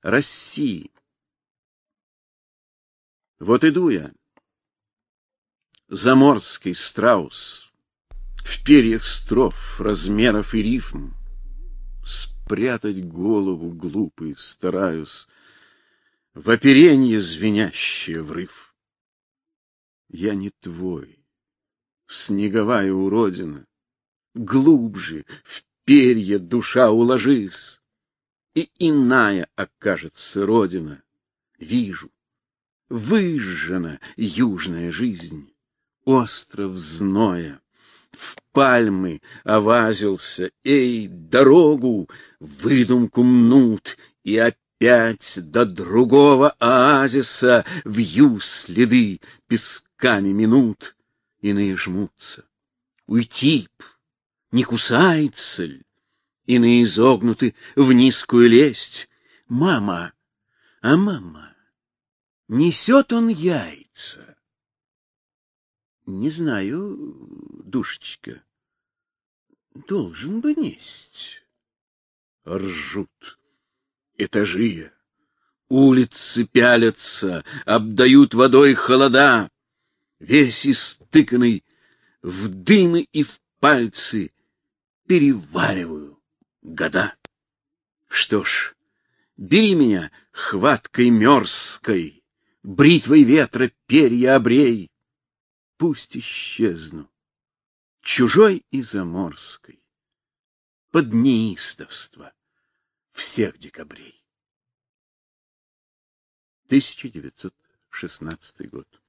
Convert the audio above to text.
России. Вот иду я, заморский страус, в перьях строф, размеров и рифм, спрятать голову глупый стараюсь в оперенье звенящее врыв. Я не твой, снеговая уродина, глубже в перья душа уложись, и иная окажется родина. Вижу, выжжена южная жизнь, остров зноя, в пальмы овазился, эй, дорогу, выдумку мнут, и опять до другого оазиса вью следы песками минут. Иные жмутся. Уйти б, не кусается ль? Иные изогнуты в низкую лесть. Мама, а мама, несет он яйца? Не знаю, душечка, должен бы несть. Ржут этажи, улицы пялятся, обдают водой холода. Весь истыканный в дымы и в пальцы перевариваю года. Что ж, бери меня хваткой мёрзкой, бритвой ветра перья обрей. Пусть исчезну, чужой и заморской, под неистовство всех декабрей. 1916 год.